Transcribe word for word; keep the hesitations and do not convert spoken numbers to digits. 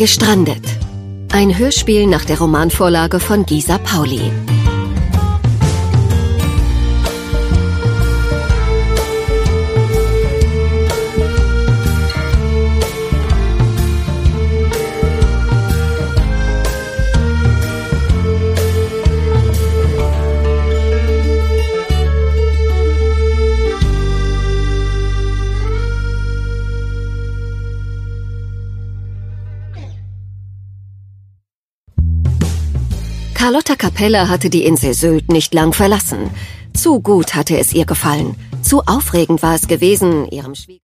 Gestrandet. Ein Hörspiel nach der Romanvorlage von Gisa Pauli. Carlotta Capella hatte die Insel Sylt nicht lang verlassen. Zu gut hatte es ihr gefallen. Zu aufregend war es gewesen, ihrem Schwiegervater